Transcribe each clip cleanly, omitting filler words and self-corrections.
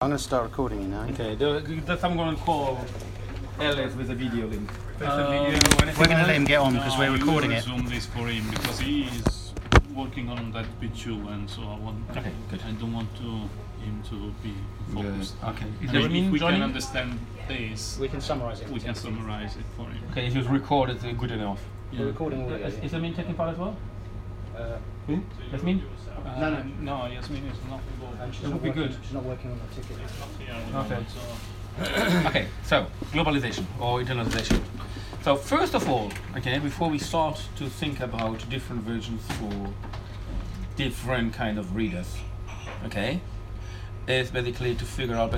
I'm going to start recording you now. Okay, I'm going to call Ellis with a video link. We're going to let him get on because we're recording it. Zoom this for him because he is working on that picture, and so I want. Okay, good. I don't want him to be focused. Okay. If we can understand this, We can summarise it. we can summarize it for him. Okay, if you record it good enough. We're recording audio. Is Yasmin taking part as well? Who? Yasmin? No, Yasmin is not involved. She's It not would be working- good. She's not working on the ticket. Okay. Okay, so globalization or internationalization. So first of all, okay, before we start to think about different versions for different kind of readers, okay, is basically to figure out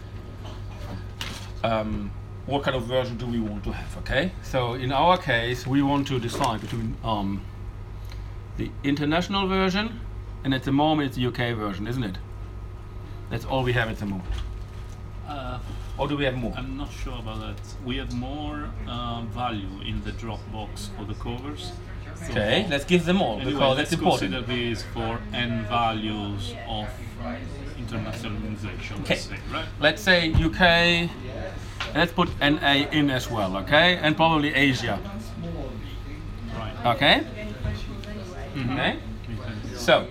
what kind of version do we want to have, okay? So in our case, we want to decide between the international version, and at the moment it's the UK version, isn't it? That's all we have at the moment. Or do we have more? I'm not sure about that. We have more value in the Dropbox for the covers. So Okay, let's give them all anyway, because that's let's important. consider this for n values of internationalization. Okay. Let's say, right? Let's say UK. Let's put NA in as well, okay, and probably Asia. Right. Okay. Okay. So,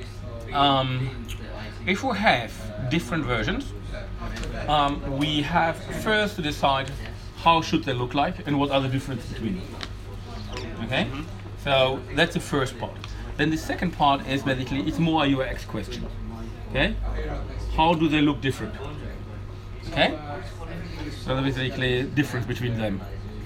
if we have different versions, we have first to decide how should they look like and what are the differences between them. Okay. So that's the first part. Then the second part is basically it's more a UX question. Okay. How do they look different? Okay. So there's basically a difference between them.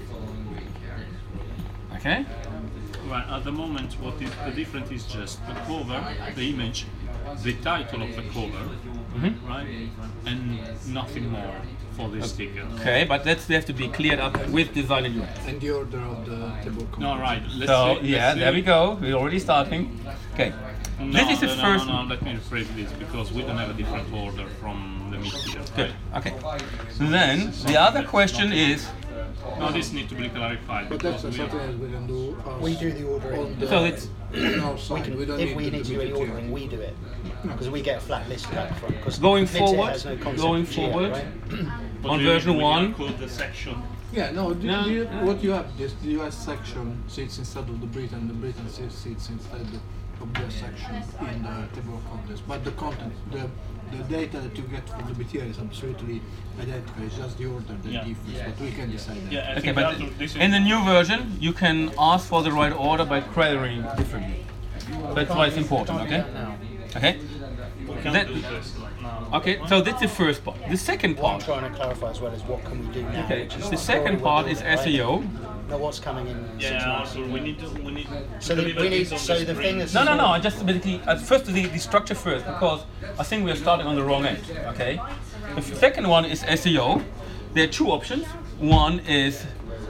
Okay. Right, at the moment, what is the difference is just the cover, the image, the title of the cover, right, and nothing more for this ticket. Okay, but they have to be cleared up with design and UX. And the order of the table contents. No, right. Let's So see, yeah, there we go. We're already starting. Okay. No, This is the no, first. No, let me rephrase this because we don't have a different order from the media. Good. Right? Okay. Then the other question is. No, this needs to be clarified But that's because we something have, that we can do. We do the ordering. On the, So it's on our side. We don't If we need to do any it ordering, we do it. Because we get a flat list up front. Because Going Mixit forward, has no concept going of geo, forward. right? but on we- version we 1. include the section. Yeah, no, No. what you have, the US section sits instead of the Britain sits instead of the US section in the table of contents. But the content, the data that you get from the BTR is absolutely identical, it's just the order that Yeah. differs, but we can decide that. Yeah, I Okay, think but this is in the new version, you can ask for the right order by querying differently. That's why it's important. Okay. Okay. we can't that- do this now. Okay. So that's the first part. The second What I'm part. trying to clarify as well is what can we do now. Okay. which is The second part is SEO. Know what's coming in 6 Yeah, months. also we need to So deliver we need. this on So the screen. thing is. No, no, no. I just basically first the structure first because I think we are starting on the wrong end. Okay. The second one is SEO. There are two options. One is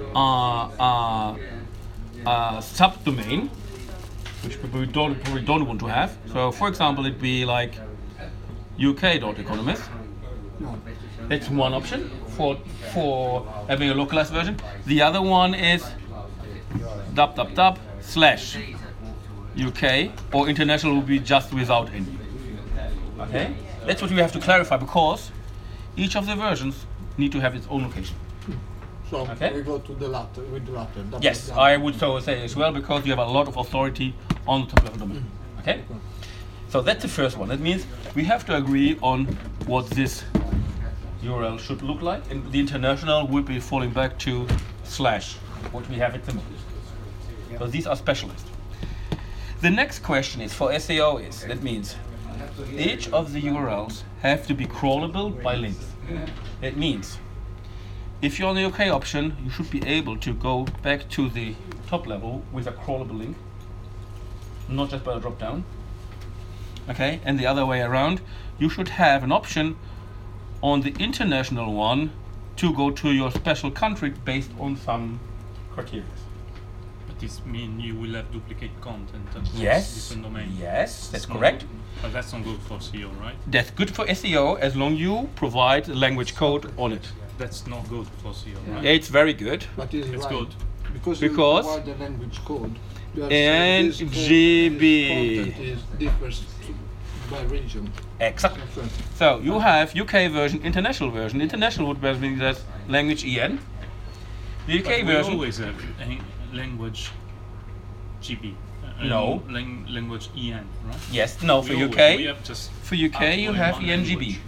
subdomain, which we don't want to have. So, for example, it'd be like UK.economist. No, That's one option for having a localized version. The other one is /UK or international will be just without any. Okay, that's what we have to clarify because each of the versions need to have its own location. so Okay. we go to the latter, with the latter. Double Yes, down. I would so say as well because you have a lot of authority on the top level domain. Okay, so that's the first one. That means we have to agree on what this URL should look like, and the international would be falling back to / what we have at the moment. So these are specialists. The next question is for SEO is that means each of the URLs have to be crawlable by links. It means if you're on the OK option, you should be able to go back to the top level with a crawlable link, not just by a drop down. Okay, and the other way around, you should have an option on the international one to go to your special country based on some criteria. But this means you will have duplicate content across Yes, different domains. yes, that's Not correct. good- But that's not good for SEO, right? That's good for SEO as long you provide the language code on it. That's not good for SEO, right? It's very good. But it's It's right. good. Because Because- you provide the language code. You have said this code, NGB. this content differs by region. Exactly. Different. So you have UK version, international version. International would mean that language EN. The UK But we version. always have a language GB. No. Language EN, right? Yes. No. For We UK. always- we have just For UK, you only have one ENGB. language.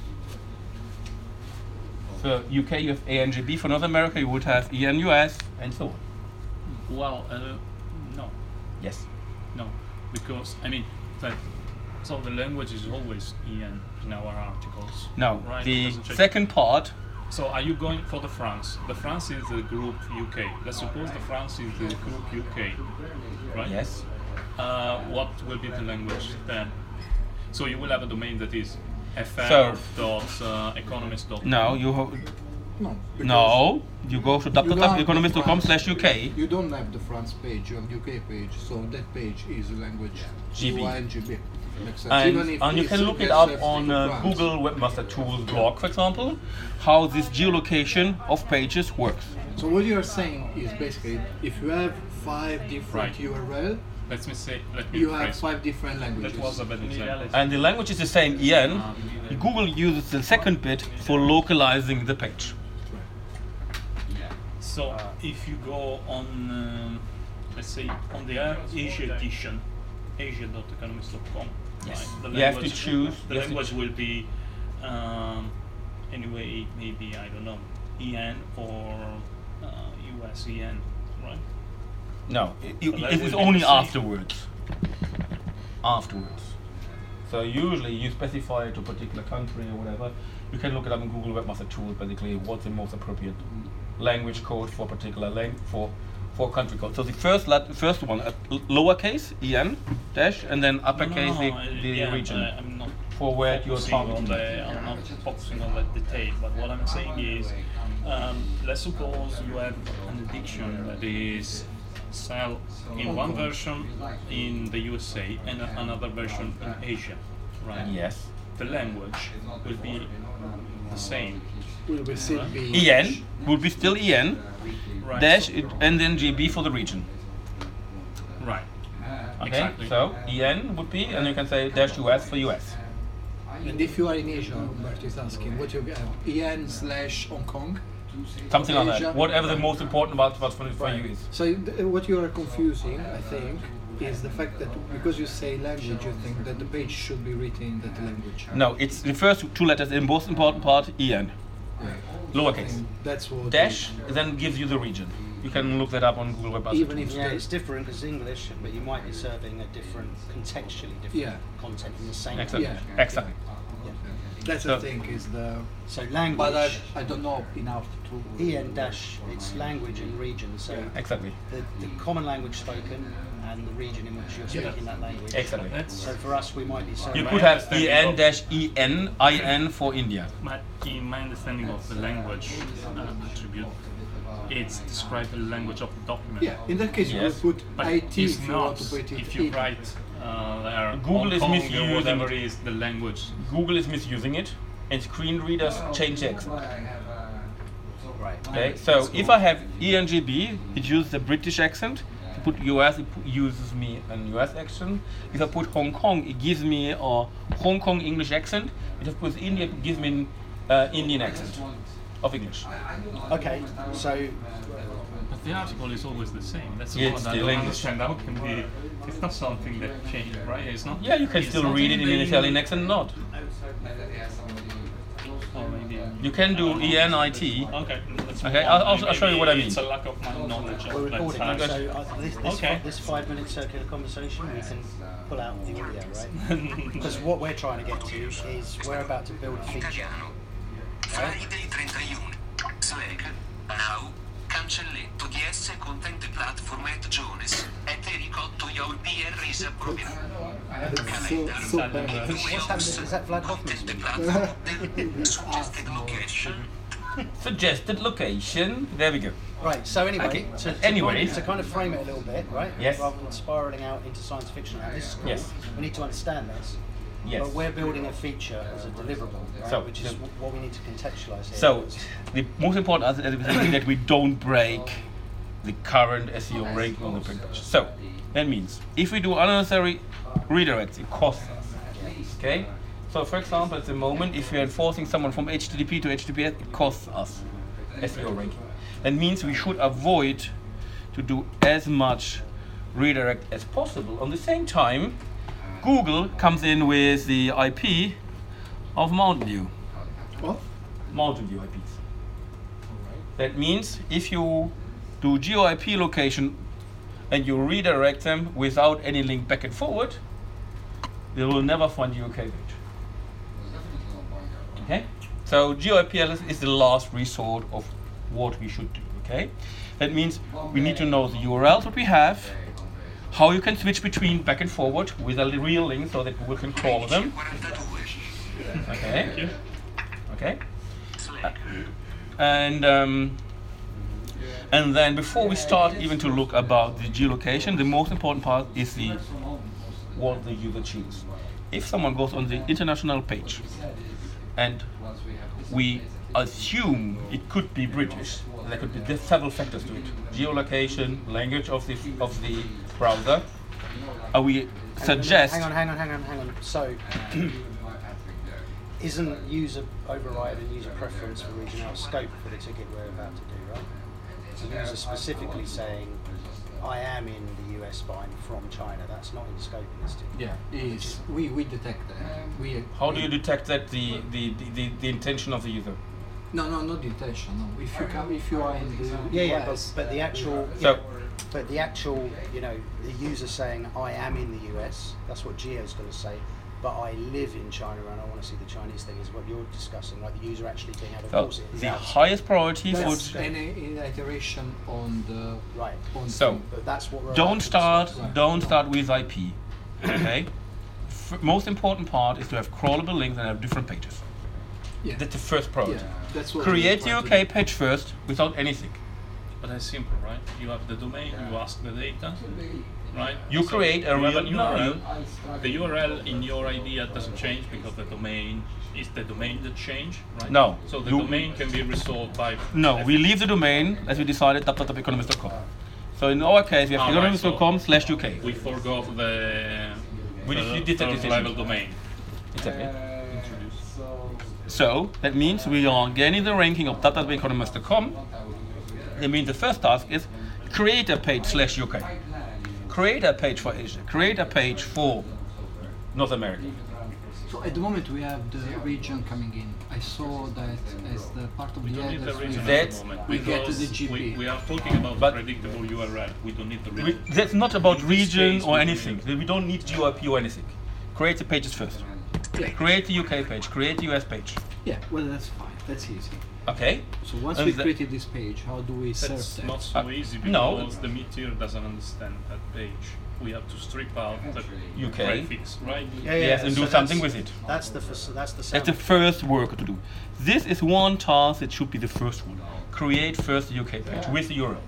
For UK, you have ANGB. For North America, you would have ENUS, and so on. Well, no, Yes. no, because I mean, so the language is always EN in our articles. Now, right? It the doesn't change. second part. So are you going for the France? The France is the group UK. Let's suppose the France is the group UK, right? Yes. What will be the language then? So you will have a domain that is fr.economist.com. No, you No. because no. You go to you don't have the www.economist.com/UK. You don't have the France page, you have UK page, so that page is language GB. UNGB. Makes sense. Even if And you it's can look it suggested up on to France. Google Webmaster Tools blog, for example, how this geolocation of pages works. So what you are saying is basically, if you have 5 different Right. URL, Let me you have rephrase. 5 different languages. That was a bad example. And the language is the same, EN. Google uses the second bit for localizing the page. So if you go on, let's say, on the Asia edition, asia.economist.com, Yes. right, the You have to language- choose- The you have to language will be, anyway, maybe, I don't know, EN or US EN, right? No, So that it is will be only the same. afterwards. Afterwards. So usually you specify it to a particular country or whatever. You can look it up in Google Webmaster Tools, basically what's the most appropriate language code for a particular for country code. So the first one, lowercase EN dash, and then uppercase the region I'm not for where you're focusing on targeting. I'm not focusing on that detail, but what I'm saying is, let's suppose you have an addiction that is sell in one version in the USA and another version in Asia, right? Yes. The language will be the same, Will be still be EN would be still EN right? dash and then GB for the region. Right. Okay. Exactly. So EN would be, and you can say dash US for US. And if you are in Asia, Bert is asking, what you have? EN/Hong Kong? Something like Asia. that. Whatever the most important about for you is. So what you are confusing, I think, is the fact that because you say language, you think that the page should be written in that language. No, it's the first two letters in most important part, EN. Lowercase. And that's what Dash then gives you the region. You can look that up on Google Web Master. even if Yeah, the- it's different because English, but you might be serving a different, contextually different Yeah. content in the same Exactly. language. Yeah. Exactly. that's So- I think is the. So But language, I don't know enough to. EN dash, it's language and region. So Exactly. the common language spoken and the region in which you're speaking that language. Exactly. That's So for us, we might be serving. You My could have understanding EN of- dash EN IN for India. in my understanding of the language attribute, it's described the language of the document. Yeah, in that case, Yes. you will put But IT it's if you not want to put it if you in. write there Google Hong is Kong or misusing whatever it. is the language. Google is misusing it, and screen readers change the accent. Right. Okay, so if I have ENGB, it uses the British accent. If I put US, it uses me an US accent. If I put Hong Kong, it gives me a Hong Kong English accent. If I put India, it gives me an Indian accent of English. Okay. So But the article is always the same. That's Yeah, what it's I still don't English. understand. How can be? It's not something that changed, right? It's not. Yeah, you can it's still not read it in an the- Italian accent, not. Or maybe. You can do ENIT. Okay. let's Okay, move on. I'll show you what I mean. It's a lack of my knowledge. we're of recording. that So fact. this Okay. this 5-minute circular conversation, we can pull out the audio, right? Because what we're trying to get to is we're about to build a feature. Italiano. Friday 31. Slack. Now. Cancelletto DS Content Platform at Jones. Et ricotto your PR is appropriate. So bad. What's happening? Is that Vlad Hoffman? Content Platform. Suggested location. Suggested location. There we go. Right, so anyway, Okay. to kind of frame it a little bit, right? Yes. Rather than spiraling out into science fiction, now this is cool. Yes. We need to understand this. Yes. But we're building a feature as a deliverable, right? So, which is the- what we need to contextualize here. So, the most important is that we don't break the current SEO ranking on the print page. So, that means if we do unnecessary redirects, it costs us. Okay? So for example, at the moment, if we're enforcing someone from HTTP to HTTPS, it costs us SEO ranking. That means we should avoid to do as much redirect as possible. On the same time, Google comes in with the IP of Mountain View. What? Mountain View IPs. That means if you do geo-IP location and you redirect them without any link back and forward, they will never find your UK page. Okay? So geo-IP is the last resort of what we should do. Okay? That means we need to know the URLs that we have, how you can switch between back and forward with a real link so that Google can crawl them. Okay? Okay? And then before we start even to look about the geolocation, the most important part is the what the user chooses. If someone goes on the international page and we assume it could be British, there could be several factors to it: geolocation, language of the browser. We suggest. Hang on. So, isn't user override and user preference for regional scope for the ticket we're about to do, right? So the user specifically saying, I am in the US, but I'm from China. That's not in scope in this ticket. Yeah, is we detect that. How do you detect that the intention of the user? No, not the intention. No, if you are in the US, but the actual. So, But the actual, the user saying, I am in the US, that's what Geo's going to say, but I live in China and I want to see the Chinese thing, is what you're discussing, like the user actually being able to force it. The highest priority that's would... an iteration on the... Right. So, but that's what we're don't start with IP, okay? Most important part is to have crawlable links and have different pages. Yeah. That's the first priority. Yeah, that's what Create the UK page first without anything. But that's simple, right? You have the domain, you ask the data, right? You create a you have real URL. The URL in your idea doesn't change because the domain is the domain that change, right? No. So the domain can be resolved by... No, we leave the domain as we decided, www.economist.com. So in our case, we have economist.com/UK. We forgot the We did that third decision. level domain. Exactly. So that means we are gaining the ranking of www.economist.com. That means the first task is create a page /UK. Create a page for Asia. Create a page for North America. So at the moment we have the region coming in. I saw that as the part of We the don't need the address. region That's- at the moment we get to because the GP. we are talking about But- predictable URL. We don't need the region. That's not about In this region case, or we don't anything. We don't need GeoIP or anything. Create the pages first. Create the UK page. Create the US page. Yeah, well that's fine. That's easy. Okay? So once And we the- created this page, how do we serve That's that? not so easy because no. the meteor doesn't understand that page. We have to strip out the UK. prefix, right? Yes, and do something with it. That's the That's the sound. first work to do. This is one task that should be the first one. Create first the UK page with the URL.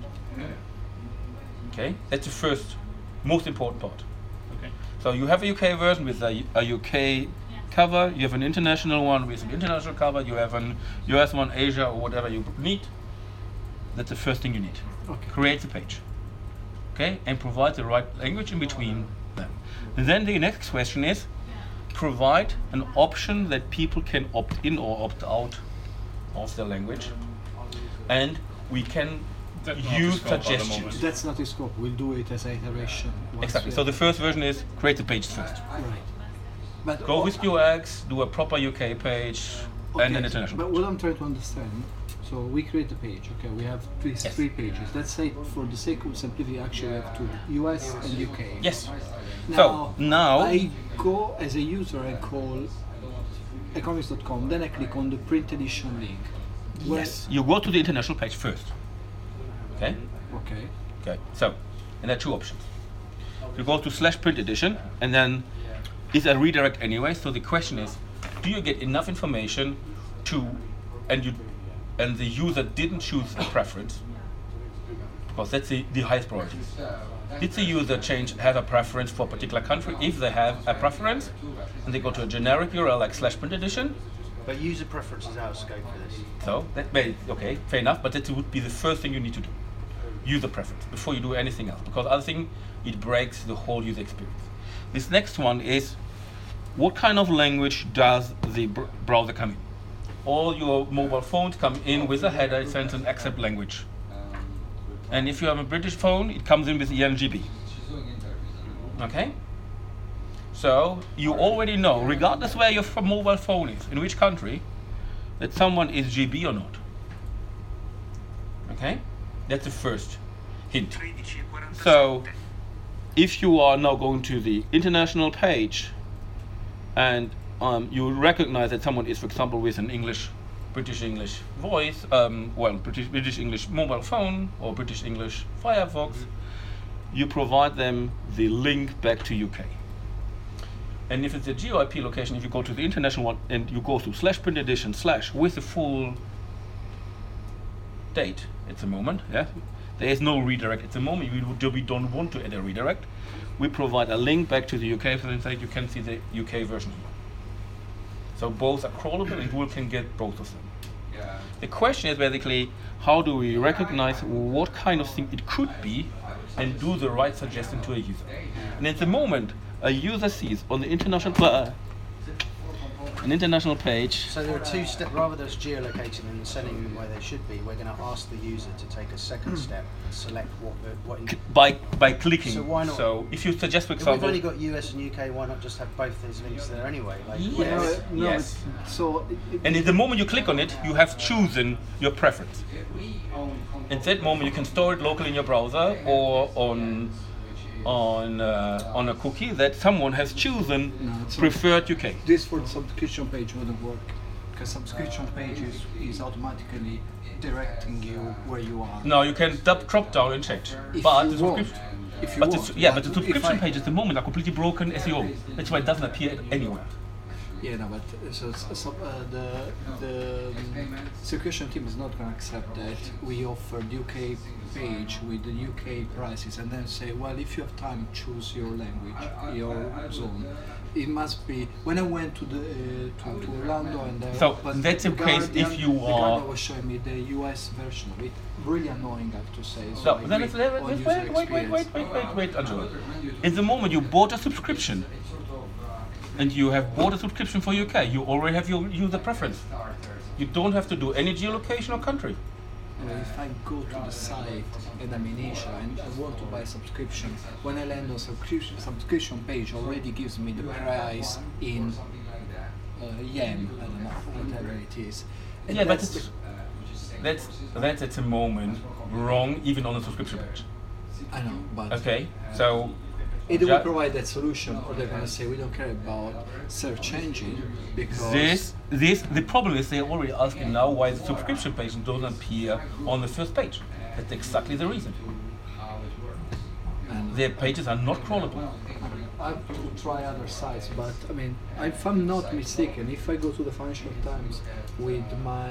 Okay? That's the first, most important part. Okay. So you have a UK version with a UK cover, you have an international one with an international cover, you have an US one, Asia, or whatever you need. That's the first thing you need. Okay. Create the page. Okay? And provide the right language in between them. And then the next question is, provide an option that people can opt in or opt out of the language. And we can That's not use the scope at the suggestions. moment. That's not in scope. We'll do it as an iteration. once Exactly. we So the have- first version is create the pages first. right. But Go with UX, do a proper UK page, and an international But page. what I'm trying to understand, so we create a page. Okay, we have Yes. three pages. Let's say for the sake of simplicity, actually we have two: US and UK. Yes. So now I go as a user and call economics.com. Then I click on the print edition link. Where- yes, you go to the international page first. Okay. Okay. Okay. So, and there are two options. You go to /print edition, and then it's a redirect anyway. So the question is, do you get enough information to, and the user didn't choose a preference, because that's the highest priority. Did the user have a preference for a particular country? If they have a preference, and they go to a generic URL like /print edition, But user preference is out of scope for this. so that may, okay, fair enough, but that would be the first thing you need to do. User preference, before you do anything else. Because other thing, it breaks the whole user experience. This next one is what kind of language does the browser come in? All your mobile phones come in with a header, it sends an accept language. And if you have a British phone, it comes in with ENGB. Okay? So you already know, regardless where your mobile phone is, in which country, that someone is GB or not. Okay? That's the first hint. So if you are now going to the international page and you recognize that someone is, for example, with an British English voice, British English mobile phone or British English Firefox, you provide them the link back to UK. And if it's a GeoIP location, if you go to the international one and you go to /print edition / with the full date at the moment, yeah, there is no redirect at the moment. We don't want to add a redirect. We provide a link back to the UK so that you can see the UK version. So both are crawlable and Google can get both of them. The question is basically, how do we recognize what kind of thing it could be and do the right suggestion to a user? And at the moment, a user sees on the international page. So there are two steps, rather than geolocating them and sending them where they should be, we're going to ask the user to take a second step and select by clicking. So why not? So if you suggest, for If example, we've only got US and UK, why not just have both those links there anyway? Like, Yes. No, Yes. So and in the moment you click on it, you have chosen your preference. In that moment, you can store it locally in your browser or on a cookie that someone has chosen preferred UK. this for the subscription page wouldn't work, because subscription page is automatically directing you where you are. No, you can drop down and change. If But you the want. subscription, If you but want. the But subscription if I- pages at the moment are completely broken SEO. That's why it doesn't appear anywhere. Yeah, no, but the circulation team is not going to accept that we offer the UK page with the UK prices and then say, well, if you have time, choose your language, your zone. It must be. When I went to the to Orlando and So that's the case if you the are- guy was showing me the US version of it. Really annoying, I have to say. So So I then agree on user wait, experience. Angelo. In the moment you bought a subscription, and you have bought a subscription for UK, you already have your user preference. You don't have to do any geolocation or country. If I go to the site and I'm in Asia and I want to buy a subscription, when I land on subscription page already gives me the price in yen, I don't know, whatever it is. And Yeah, but that's that's at the moment wrong, even on the subscription page. I know, but Okay, so either we Ja- provide that solution or they're gonna say we don't care about search engine because the problem is they're already asking now why the subscription page doesn't appear on the first page. That's exactly the reason. and Their pages are not crawlable. I have to try other sites, but I mean, if I'm not mistaken, if I go to the Financial Times with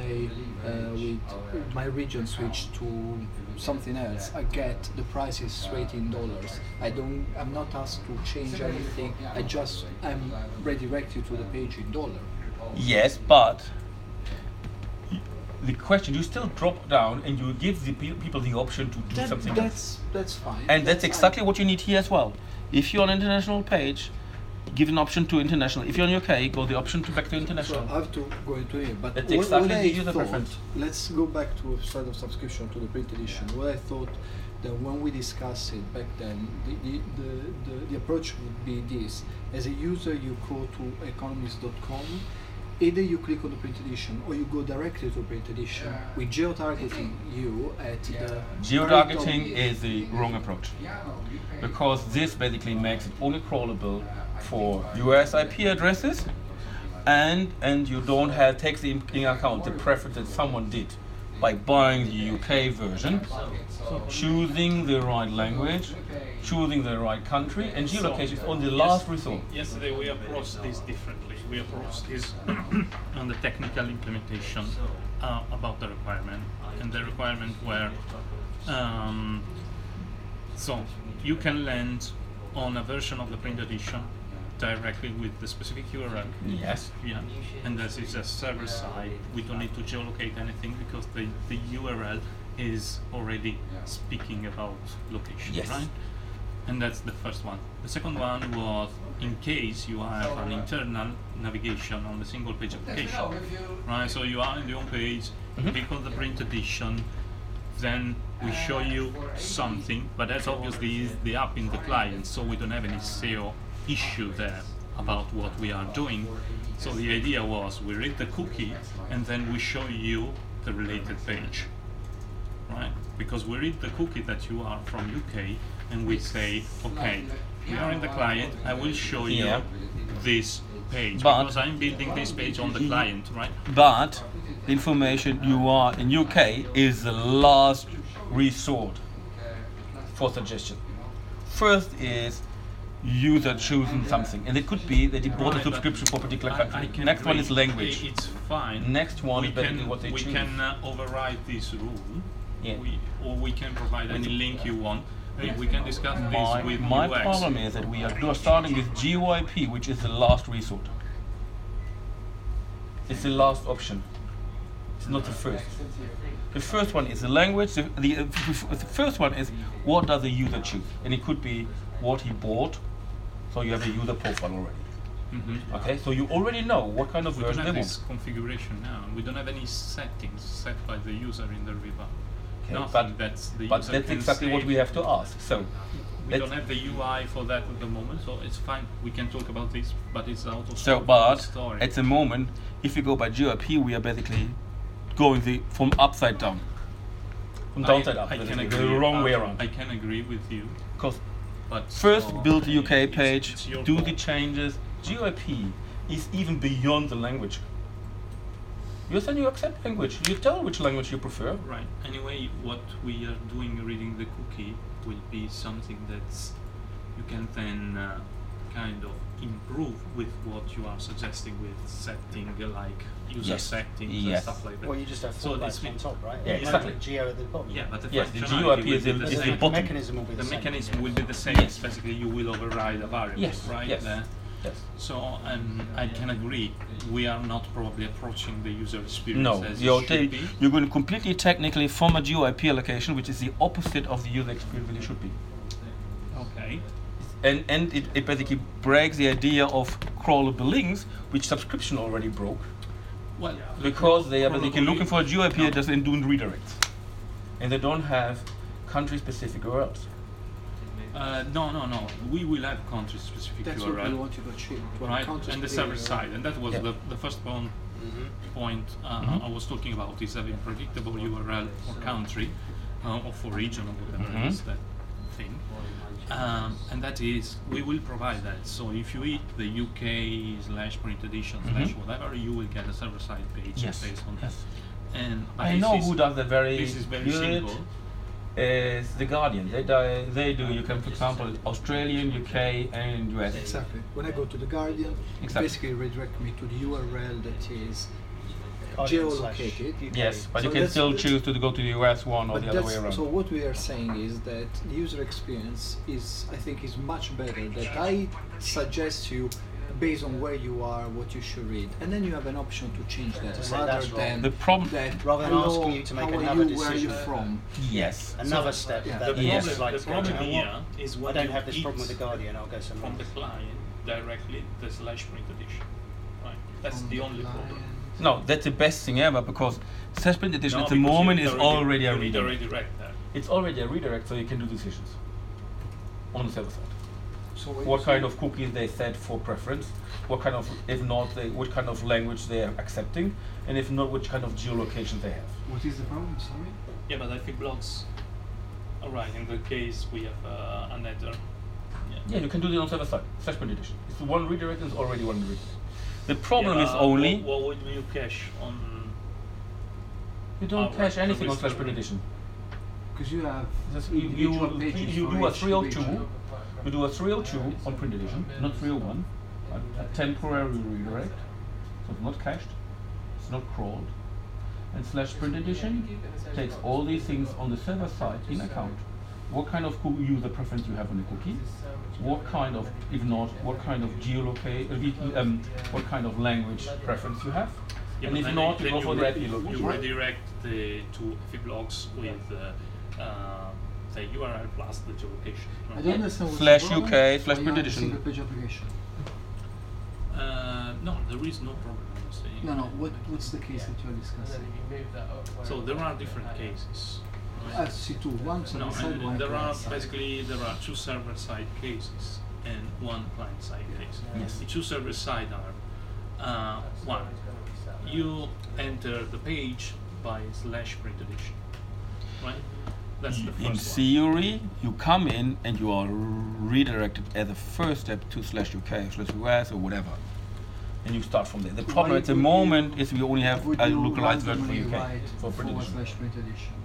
my region switch to something else, I get the prices straight in dollars. I'm not asked to change anything. I'm redirected to the page in dollar. Yes, but the question, you still drop down and you give the people the option to do something else. That's fine. And that's exactly what you need here as well. If you're on an international page, give an option to international. If you're in UK, go the option to back to So international. I have to go into it, but That's what exactly I the user thought- preference. Let's go back to a side of subscription to the print edition. What I thought that when we discussed it back then, the approach would be this: as a user, you go to economist.com. Either you click on the print edition or you go directly to print edition with geo-targeting you at the Geotargeting is the wrong approach, because this basically makes it only crawlable for US IP addresses, and you don't have takes in account the preference that someone did by buying the UK version, choosing the right language, choosing the right country, and geolocation is only the last resort. Yesterday we approached this differently. We approached this on the technical implementation about the requirement, and the requirement were so you can land on a version of the print edition directly with the specific URL. Yes. Yeah, and this is a server side. We don't need to geolocate anything because the URL is already speaking about location, Yes. right? And that's the first one. The second one was in case you have an internal navigation on the single page application. Right, so you are in the home page, click on the print edition, then we show you something, but that's obviously the app in the client, so we don't have any SEO issue there about what we are doing. So the idea was we read the cookie and then we show you the related page, right? Because we read the cookie that you are from UK and we say, okay, we are in the client, I will show you this page But- because I'm building this page on the client, right? But the information you are in UK is the last resort for suggestion. First is user choosing something, and it could be that he bought a Right, subscription for a particular I country. can Next one agree. is language. It's fine. Next one we is basically can, what they we choose. can override this rule, Yeah. or we can provide any link you want. We can discuss this with My UX. problem is that we are starting with GYP, which is the last resort. It's the last option. It's not the first. The first one is the language. The first one is what does the user choose, and it could be what he bought. So you have a user profile already. Okay, so you already know what kind of We don't version have they this want. configuration now. We don't have any settings set by the user in the river. Okay, Nothing that's the But user that's can exactly what save. we have to ask. So We let's- don't have the UI for that at the moment, so it's fine. We can talk about this, but it's out of So, scope of but the story. at the moment, if you go by GRP, we are basically going from upside down, from downside up, I can basically, agree. the wrong way around. I can agree with you, Because but first, so, build the UK it's- page, it's your do call. the changes. GRP is even beyond the language. You said you accept language. You tell which language you prefer. Right. Anyway, what we are doing reading the cookie will be something that's you can then kind of improve with what you are suggesting with setting like user Yes. settings and Yes. stuff like that. Well, you just have So fallbacks this on means- top, right? Yeah, And exactly. Geo at the bottom. Yeah, but the Yes, the functionality GUIP will is be the- the is the same. bottom. mechanism will be the, The same. mechanism will be the same. Yes. Basically, you will override a variable, Yes, right? yes. There. Yes. So I can agree. We are not probably approaching the user experience No, as you're, it should be. you're going completely technically from a GUIP allocation, which is the opposite of the user experience that it should be. Okay. And it basically breaks the idea of crawlable links, which subscription already broke, Well, because they are basically crawlable looking for a GUIP no. that doesn't do redirects, and they don't have country-specific URLs. No. We will have country-specific That's what we URL, want you to achieve. to have right? country And the specific server side, and that was Yeah. the first point I was talking about is having predictable URL for country or for region or whatever is that thing. And that is, we will provide that. So if you hit the UK/print edition / whatever, you will get a server-side page Yes. based on Yes. that. And but I this know is- who does that very This is very good. simple. Is the Guardian. They do. You can, for example, Australian, UK, and US. Exactly. When I go to the Guardian, it Exactly. basically redirect me to the URL that is Guardian geolocated. /UK. Yes, but So you can that's- still choose to go to the US one or But the other way that's- around. So what we are saying is that the user experience is, I think, is much better. That I suggest you based on where you are, what you should read, and then you have an option to change that To say rather that's wrong. than The problem- that Rather than hello, asking you to make how are another you, where are you decision. from? Yes. Another step. yeah. That The Yes. is like the to go, problem "Do you know here what? is I when don't you have this problem with hit the Guardian. I'll go somewhere from the else." client directly the /print edition. Right. That's the only problem. No, that's the best thing ever because Print Edition No, at the because moment you is need already a you need a redirect. redirect there. It's already a redirect, so you can do decisions on the server side. So What kind of cookies they set for preference? What kind of, if not, what kind of language they are accepting, and if not, which kind of geolocation they have. What is the problem? Sorry. Yeah, but I think blocks. Alright, in the case we have an header. Yeah, you can do it on server side. Print Edition. It's one redirect. It's already one redirect. The problem Yeah, is only what would you cache on? you don't Oh, cache right, anything on so Print Edition. Because you have Just you do a 302. You do a 302 on Print Edition, not 301. A temporary redirect, so it's not cached, it's not crawled. And /print edition takes all these things on the server side in account. What kind of user preference you have on the cookie? What kind of, if not, what kind of what kind of language preference you have? Yeah, And but if then not, you then go for the IP you location. redirect the two blocks with say URL plus the geolocation. I don't understand what's Slash the problem. UK slash Why you print have a edition. single page application. No, there is no problem. I'm saying. No, what's the case that you're discussing? So there are different cases. I see two. One server No, side, one there are client side. basically there are two server-side cases and one client-side case. Yes. The two server-side are one, you enter the page by /print edition, right? That's the In first one. theory, you come in and you are redirected as a first step to /UK/US or whatever, and you start from there. The problem Why at the would moment is we only have Would a you localized version for randomly UK write for print edition. /print edition?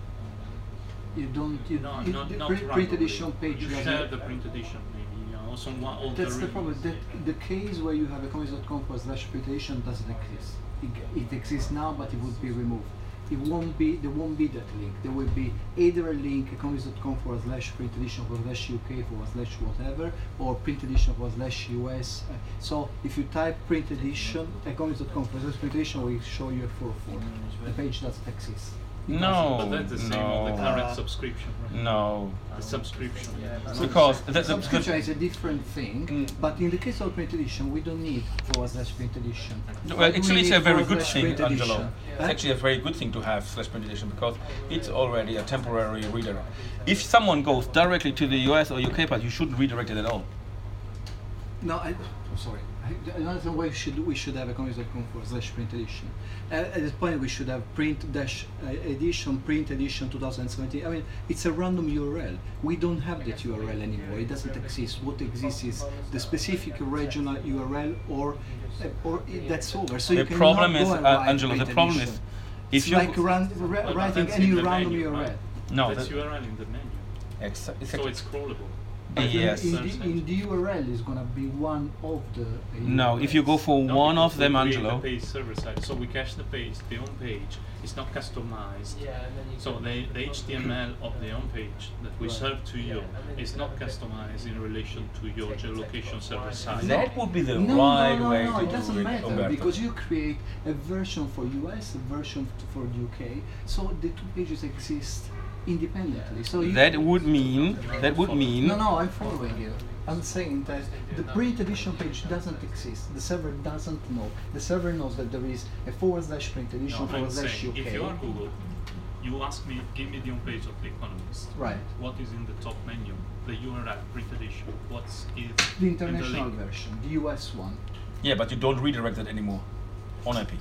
You don't. You, No, you- not the not print randomly. edition page. You doesn't- share the print edition maybe. Also one of That's the readings. problem. The case where you have a comics.com for /print edition doesn't exist. It exists now, but it would be removed. It won't be. There won't be that link. There will be either a link, a comics.com for /print edition for /UK for /whatever, or print edition for /US. So if you type print edition, a comics.com for /print edition will show you a 404. The page doesn't exist. No, But that's the same with the no, current subscription, right? no. The subscription. Because the Subscription is a different thing, Mm. but in the case of print edition, we don't need /print edition. Well, What do actually, we it's need a very for good thing, /print Angelo. edition? It's actually a very good thing to have /print edition because it's already a temporary redirect. If someone goes directly to the US or UK part, you shouldn't redirect it at all. No, I'm sorry. I don't know why we should have a comics.com for /print edition. At this point, we should have print-edition, print edition 2017. I mean, it's a random URL. We don't have that URL anymore. It doesn't exist. What exists is the specific regional URL, or that's over. So The you cannot problem go is, and write Angelo, the print problem edition. is, It's if you like writing that's any in the random menu, URL. right? no, That's that- URL in the menu. exactly. So it's crawlable. But Yes. in the URL is gonna be one of the. No, if you go for No, one because of them, we create Angelo. the page server side. So we cache the page, the home page is not customized. So the HTML of the home page that we serve to you is not customized in relation to your geolocation server side. That would be the No, right no, way no, to it doesn't do it, matter Umberto. because you create a version for US, a version for UK, so the two pages exist independently. So you That would mean. No, no, I'm following you. I'm saying that the print edition page doesn't exist. The server doesn't know. The server knows that there is a /print edition No, I'm saying, /UK. if you are Google, you ask me, give me the home page of The Economist. Right. What is in the top menu? The URL, print edition. What is The in the international link? version, the US one. Yeah, but you don't redirect it anymore on IP.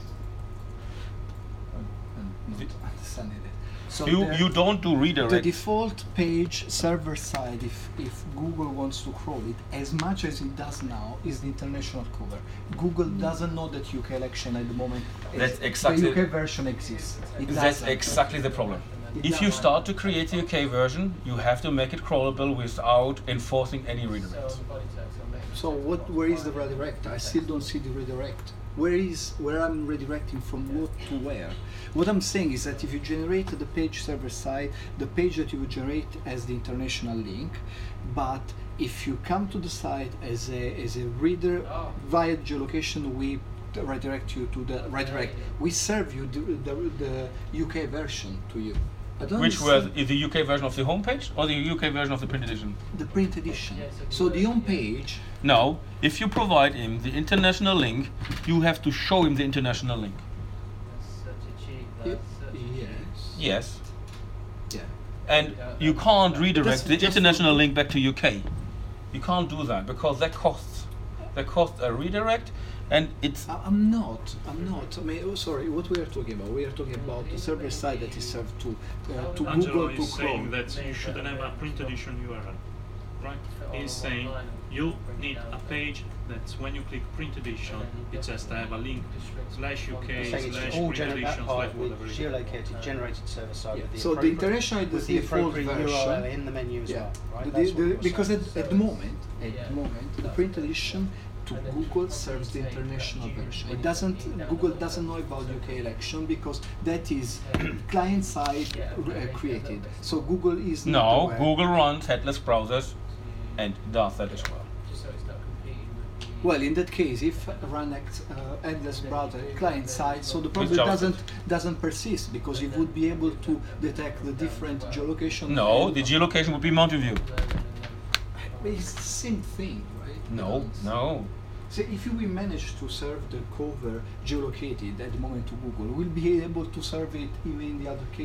I'm not understanding it. So You don't do the redirect. default page server side, if Google wants to crawl it, as much as it does now, is the international cover. Google doesn't know that UK election at the moment. That's exactly- the UK version exists. It That's doesn't. exactly the problem. It If you doesn't. start to create the UK version, you have to make it crawlable without enforcing any redirects. So where is the redirect? I still don't see the redirect. Where I'm redirecting from what to where? What I'm saying is that if you generate the page server side, the page that you would generate as the international link, but if you come to the site as a reader via geolocation, we redirect you to the redirect. We serve you the UK version to you. I don't Which was understand is the UK version of the homepage or the UK version of the print edition? the print edition. So the home page. No, if you provide him the international link, you have to show him the international link. Yes. Yes. Yeah. And you can't redirect the Just international for- link back to UK. You can't do that because that costs a redirect, and it's I'm not. I mean, oh, sorry. What we are talking about? We are talking about the server side that is served to Angelo Google is to saying Chrome. that you shouldn't have a print edition URL, right? He's saying you need a page that when you click print edition, it just have a link /UK Saying it's / all print edition /whatever it is. geolocated, generated server side with the So the appropriate- international is with the the default appropriate version. URL in the menu as Yeah. well, right? The- That's what you're because saying. at the moment, the print edition to Google serves the international version. It doesn't. Google doesn't know about UK election because that is client side created. So Google is not no. aware. Google runs headless browsers, and does that as well. Well, in that case, if run endless browser client side, so the problem JavaScript. doesn't persist because it would be able to detect the different geolocation. No, the geolocation would be Mountain View. It's the same thing, right? No, no. So if we manage to serve the cover geolocated at the moment to Google, we'll be able to serve it even in the other case.